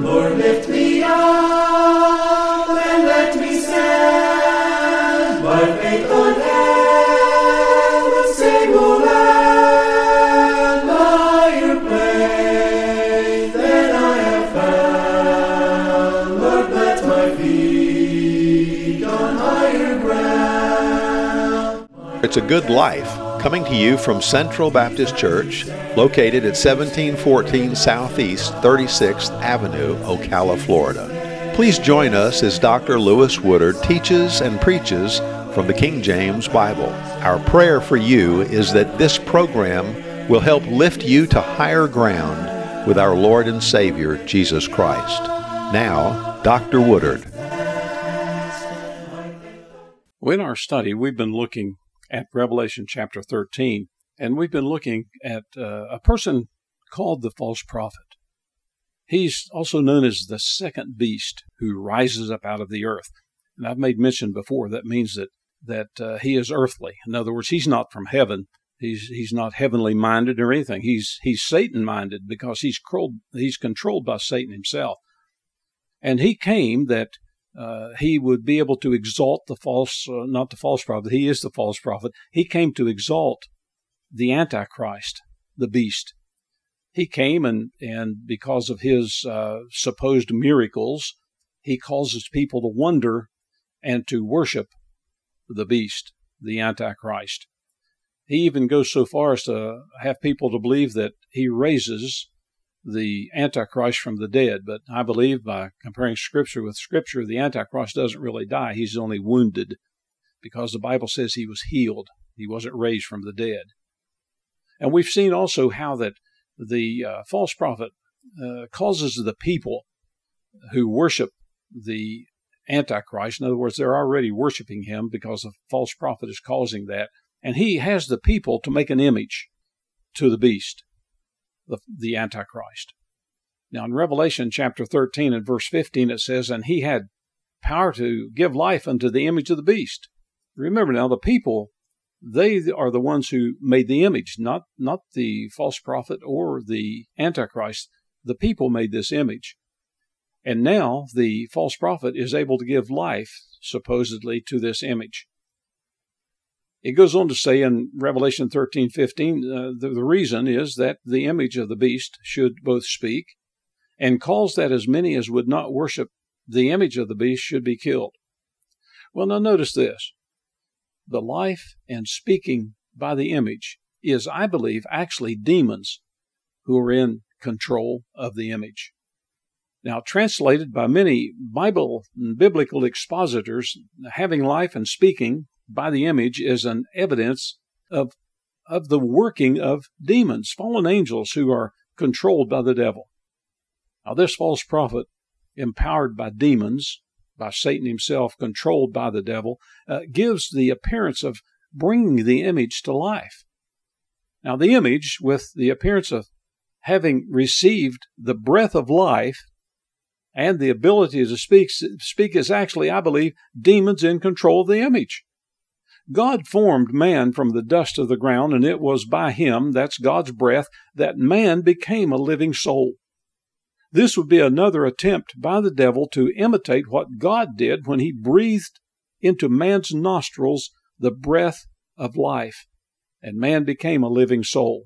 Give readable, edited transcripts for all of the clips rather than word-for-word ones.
Lord, lift me up and let me stand by faith on heaven's stable land, higher place than I have found. Lord, plant my feet on higher ground. It's a Good Life, coming to you from Central Baptist Church, located at 1714 Southeast 36th Avenue, Ocala, Florida. Please join us as Dr. Lewis Woodard teaches and preaches from the King James Bible. Our prayer for you is that this program will help lift you to higher ground with our Lord and Savior, Jesus Christ. Now, Dr. Woodard. In our study, we've been looking at Revelation chapter 13, and we've been looking at a person called the false prophet. He's also known as the second beast who rises up out of the earth. And I've made mention before, that means that he is earthly. In other words, he's not from heaven. He's not heavenly minded or anything. He's Satan minded because he's controlled by Satan himself. And he came that he would be able to exalt the not the false prophet. He is the false prophet. He came to exalt the Antichrist, the beast. He came and because of his supposed miracles, he causes people to wonder and to worship the beast, the Antichrist. He even goes so far as to have people to believe that he raises the Antichrist from the dead. But I believe by comparing Scripture with Scripture, the Antichrist doesn't really die. He's only wounded because the Bible says he was healed. He wasn't raised from the dead. And we've seen also how that the false prophet causes the people who worship the Antichrist, in other words, they're already worshiping him because the false prophet is causing that, and he has the people to make an image to the beast, the Antichrist. Now in Revelation chapter 13 and verse 15 it says, and he had power to give life unto the image of the beast. Remember now, the people, they are the ones who made the image, not the false prophet or the Antichrist. The people made this image. And now the false prophet is able to give life, supposedly, to this image. It goes on to say in Revelation 13:15, the reason is that the image of the beast should both speak and cause that as many as would not worship the image of the beast should be killed. Well, now notice this. The life and speaking by the image is, I believe, actually demons who are in control of the image. Now, translated by many biblical expositors, having life and speaking by the image is an evidence of the working of demons, fallen angels who are controlled by the devil. Now, this false prophet, empowered by demons, by Satan himself, controlled by the devil, gives the appearance of bringing the image to life. Now, the image, with the appearance of having received the breath of life and the ability to speak is actually, I believe, demons in control of the image. God formed man from the dust of the ground, and it was by him, that's God's breath, that man became a living soul. This would be another attempt by the devil to imitate what God did when he breathed into man's nostrils the breath of life, and man became a living soul.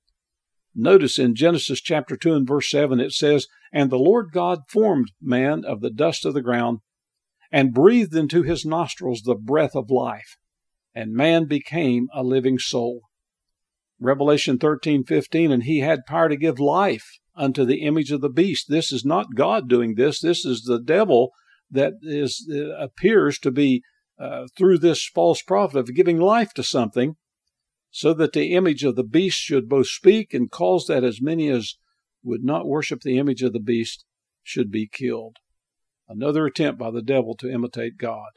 Notice in Genesis chapter 2 and verse 7 it says, and the Lord God formed man of the dust of the ground, and breathed into his nostrils the breath of life, and man became a living soul. Revelation 13:15, and he had power to give life unto the image of the beast. This is not God doing this. This is the devil that appears to be, through this false prophet, of giving life to something, so that the image of the beast should both speak and cause that as many as would not worship the image of the beast should be killed. Another attempt by the devil to imitate God.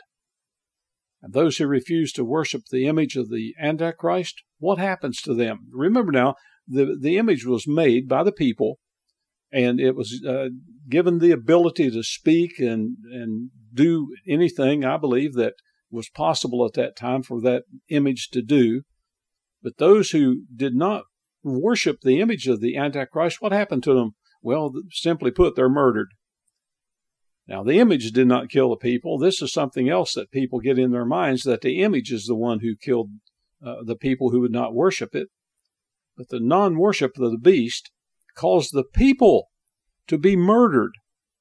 And those who refuse to worship the image of the Antichrist, what happens to them? Remember now, the image was made by the people, and it was given the ability to speak and do anything, I believe, that was possible at that time for that image to do. But those who did not worship the image of the Antichrist, what happened to them? Well, simply put, they're murdered. Now, the image did not kill the people. This is something else that people get in their minds, that the image is the one who killed the people who would not worship it. But the non-worship of the beast caused the people to be murdered.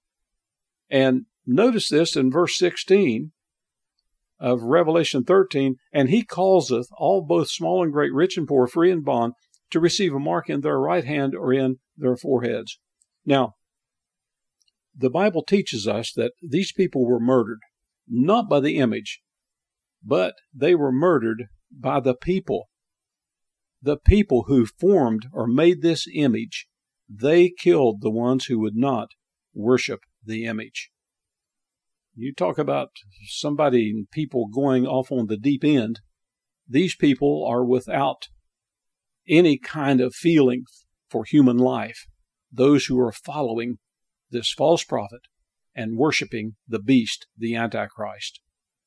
And notice this in verse 16 of Revelation 13, and he causeth all both small and great, rich and poor, free and bond, to receive a mark in their right hand or in their foreheads. Now, the Bible teaches us that these people were murdered, not by the image, but they were murdered by the people. The people who formed or made this image, they killed the ones who would not worship the image. You talk about people going off on the deep end. These people are without any kind of feeling for human life. Those who are following this false prophet and worshiping the beast, the Antichrist.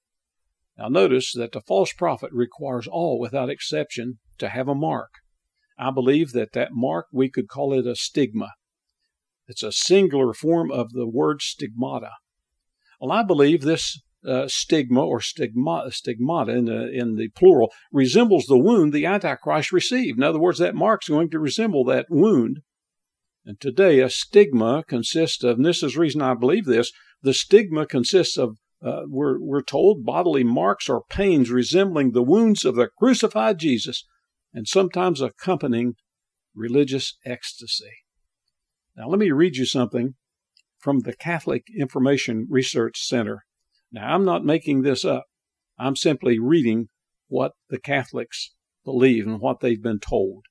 Now notice that the false prophet requires all, without exception, to have a mark. I believe that mark, we could call it a stigma. It's a singular form of the word stigmata. Well, I believe this stigma or stigmata in the plural resembles the wound the Antichrist received. In other words, that mark's going to resemble that wound. And today, a stigma consists of, and this is the reason I believe this, the stigma consists of, we're told, bodily marks or pains resembling the wounds of the crucified Jesus, and sometimes accompanying religious ecstasy. Now, let me read you something from the Catholic Information Research Center. Now, I'm not making this up. I'm simply reading what the Catholics believe and what they've been told.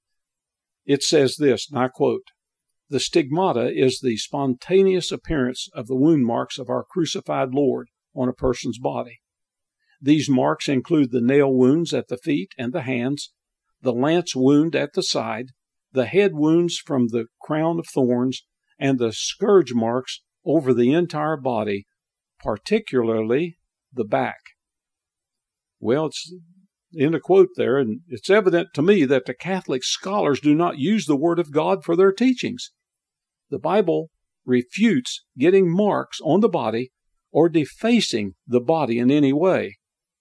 It says this, and I quote, "The stigmata is the spontaneous appearance of the wound marks of our crucified Lord on a person's body. These marks include the nail wounds at the feet and the hands, the lance wound at the side, the head wounds from the crown of thorns, and the scourge marks over the entire body, particularly the back." Well, it's in a quote there, and it's evident to me that the Catholic scholars do not use the Word of God for their teachings. The Bible refutes getting marks on the body or defacing the body in any way.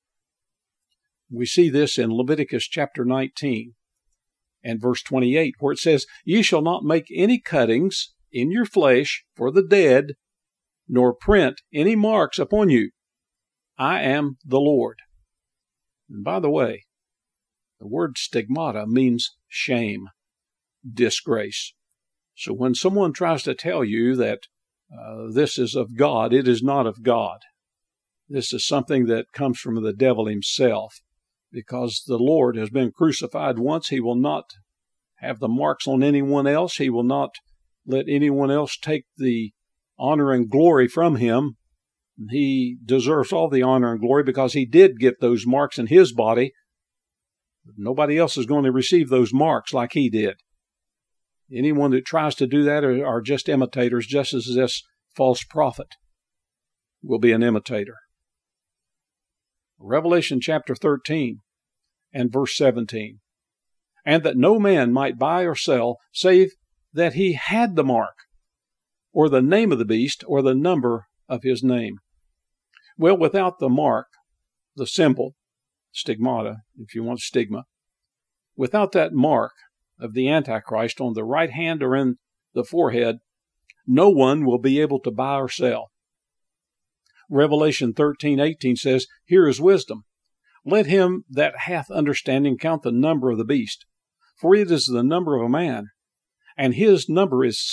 We see this in Leviticus chapter 19 and verse 28, where it says, "Ye shall not make any cuttings in your flesh for the dead, nor print any marks upon you. I am the Lord." And by the way, the word stigmata means shame, disgrace. So when someone tries to tell you that this is of God, it is not of God. This is something that comes from the devil himself. Because the Lord has been crucified once, he will not have the marks on anyone else. He will not let anyone else take the honor and glory from him. He deserves all the honor and glory because he did get those marks in his body. Nobody else is going to receive those marks like he did. Anyone that tries to do that are just imitators, just as this false prophet will be an imitator. Revelation chapter 13 and verse 17. "And that no man might buy or sell, save that he had the mark, or the name of the beast, or the number of his name." Well, without the mark, the symbol, stigmata, if you want stigma, without that mark of the Antichrist on the right hand or in the forehead, no one will be able to buy or sell. Revelation 13:18 says, "Here is wisdom. Let him that hath understanding count the number of the beast, for it is the number of a man, and his number is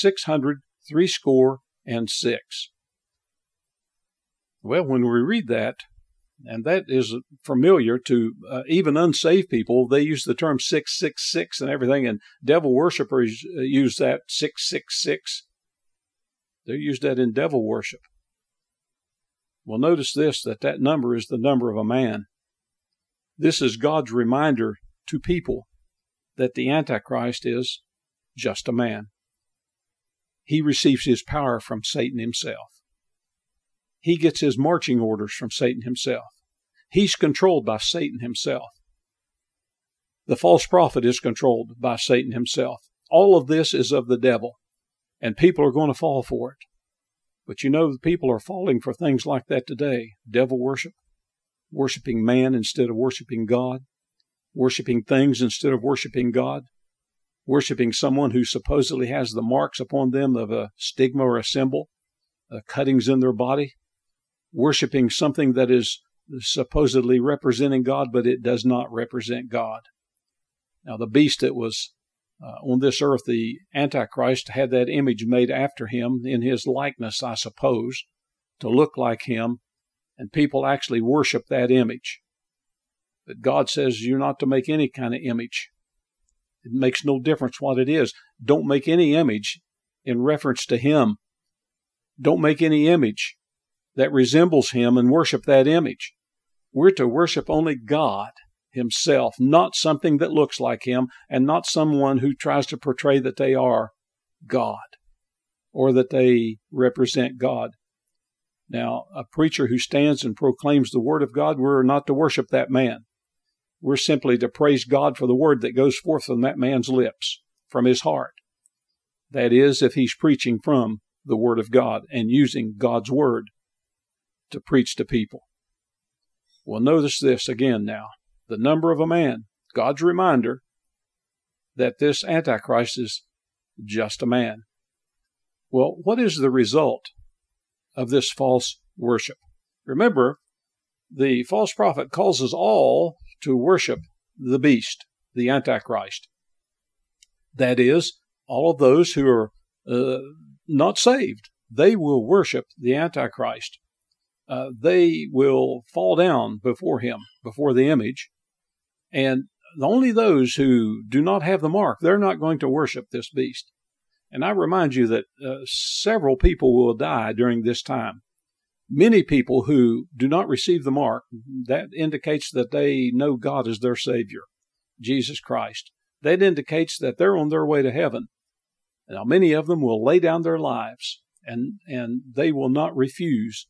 666." Well, when we read that, and that is familiar to even unsaved people, they use the term 666 and everything, and devil worshipers use that 666. They use that in devil worship. Well, notice this, that number is the number of a man. This is God's reminder to people that the Antichrist is just a man. He receives his power from Satan himself. He gets his marching orders from Satan himself. He's controlled by Satan himself. The false prophet is controlled by Satan himself. All of this is of the devil, and people are going to fall for it. But you know, the people are falling for things like that today. Devil worship, worshiping man instead of worshiping God, worshiping things instead of worshiping God, worshiping someone who supposedly has the marks upon them of a stigma or a symbol, cuttings in their body, worshiping something that is supposedly representing God, but it does not represent God. Now, the beast that was on this earth, the Antichrist, had that image made after him in his likeness, I suppose, to look like him, and people actually worship that image. But God says you're not to make any kind of image. It makes no difference what it is. Don't make any image in reference to him. Don't make any image that resembles him and worship that image. We're to worship only God himself, not something that looks like him, and not someone who tries to portray that they are God or that they represent God. Now, a preacher who stands and proclaims the word of God, we're not to worship that man. We're simply to praise God for the word that goes forth from that man's lips, from his heart. That is, if he's preaching from the word of God and using God's word to preach to people. Well, notice this again now. The number of a man, God's reminder that this Antichrist is just a man. Well, what is the result of this false worship? Remember, the false prophet calls us all to worship the beast, the Antichrist. That is, all of those who are not saved, they will worship the Antichrist. They will fall down before him, before the image. And only those who do not have the mark, they're not going to worship this beast. And I remind you that several people will die during this time. Many people who do not receive the mark, that indicates that they know God as their Savior, Jesus Christ. That indicates that they're on their way to heaven. Now, many of them will lay down their lives, and they will not refuse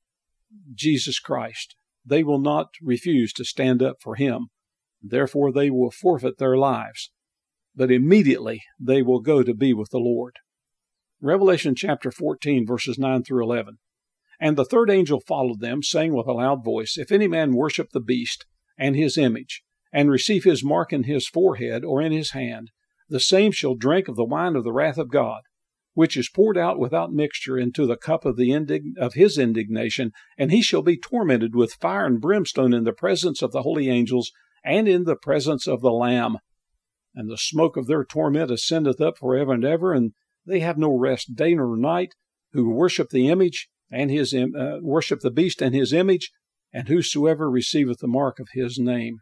Jesus Christ. They will not refuse to stand up for him. Therefore, they will forfeit their lives. But immediately they will go to be with the Lord. Revelation chapter 14, verses 9 through 11. And the third angel followed them, saying with a loud voice, If any man worship the beast and his image, and receive his mark in his forehead or in his hand, the same shall drink of the wine of the wrath of God, which is poured out without mixture into the cup of his indignation, and he shall be tormented with fire and brimstone in the presence of the holy angels and in the presence of the Lamb. And the smoke of their torment ascendeth up forever and ever, and they have no rest day nor night, who worship the image and worship the beast and his image, and whosoever receiveth the mark of his name.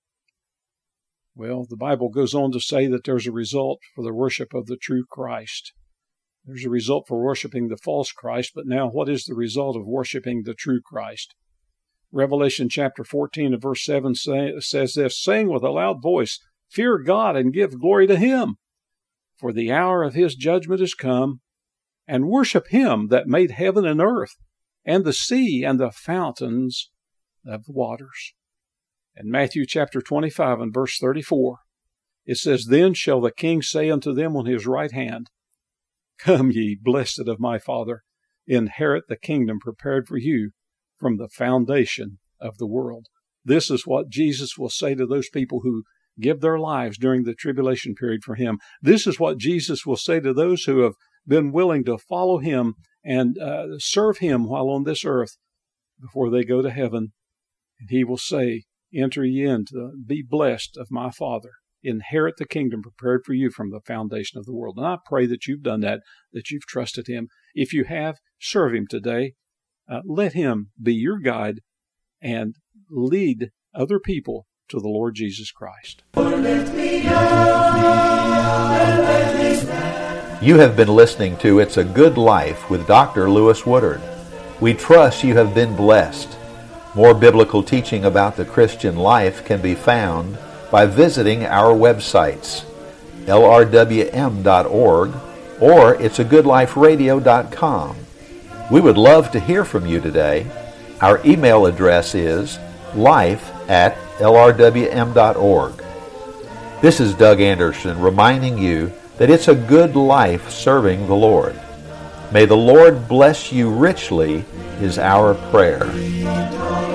Well, the Bible goes on to say that there's a result for the worship of the true Christ. There's a result for worshiping the false Christ, but now what is the result of worshiping the true Christ? Revelation chapter 14 and verse 7 says this, saying with a loud voice, Fear God and give glory to him, for the hour of his judgment is come, and worship him that made heaven and earth, and the sea and the fountains of the waters. In Matthew chapter 25 and verse 34, it says, Then shall the king say unto them on his right hand, Come ye, blessed of my Father, inherit the kingdom prepared for you from the foundation of the world. This is what Jesus will say to those people who give their lives during the tribulation period for him. This is what Jesus will say to those who have been willing to follow him and serve him while on this earth before they go to heaven. And he will say, Enter ye in to be blessed of my Father. Inherit the kingdom prepared for you from the foundation of the world. And I pray that you've done that you've trusted him. If you have, serve him today. Let him be your guide and lead other people to the Lord Jesus Christ. You have been listening to It's a Good Life with Dr. Lewis Woodard. We trust you have been blessed. More biblical teaching about the Christian life can be found by visiting our websites, lrwm.org or it'sagoodliferadio.com. We would love to hear from you today. Our email address is life@lrwm.org. This is Doug Anderson reminding you that it's a good life serving the Lord. May the Lord bless you richly is our prayer.